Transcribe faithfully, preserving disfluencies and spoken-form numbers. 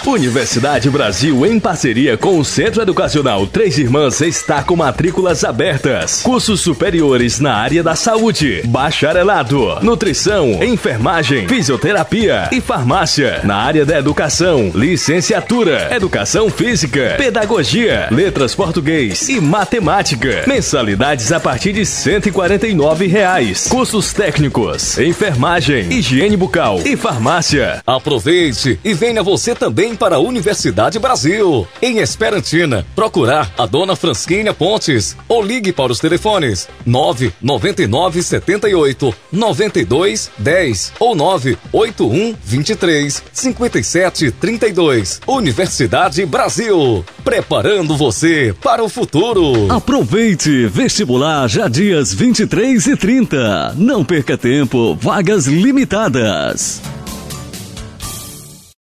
Universidade Brasil, em parceria com o Centro Educacional Três Irmãs, está com matrículas abertas. Cursos superiores na área da saúde, bacharelado, nutrição, enfermagem, fisioterapia e farmácia. Na área da educação, licenciatura, educação física, pedagogia, letras português e matemática. Mensalidades a partir de cento e quarenta e nove reais. Cursos técnicos, enfermagem, higiene bucal e farmácia. Aproveite e venha você também para a Universidade Brasil. Em Esperantina, procurar a dona Fransquinha Pontes ou ligue para os telefones nove nove nove sete oito nove dois um zero ou nove oito um dois três cinco sete três dois. Universidade Brasil, preparando você para o futuro. Aproveite, vestibular já dias vinte e três e trinta. Não perca tempo, vagas limitadas.